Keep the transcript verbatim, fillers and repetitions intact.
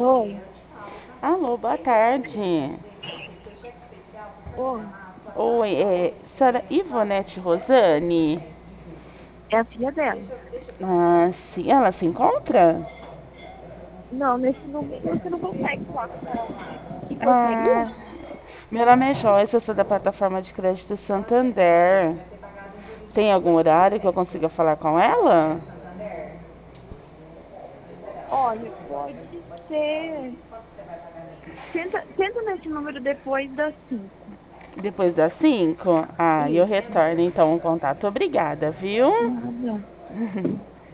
Oi, Alô, boa tarde. oi, Oi, é senhora Ivonete Rosane? é a filha dela. Ah, sim, ela se encontra? Não, nesse número você não consegue falar com ela. O que que você queria? Ah, meu nome é Joyce, eu sou da plataforma de crédito Santander. Tem algum horário que eu consiga falar com ela? Olha, pode ser. Tenta, tenta nesse número depois das cinco. Depois das cinco? Ah, eu Isso. retorno então o contato. Obrigada, viu? Nada.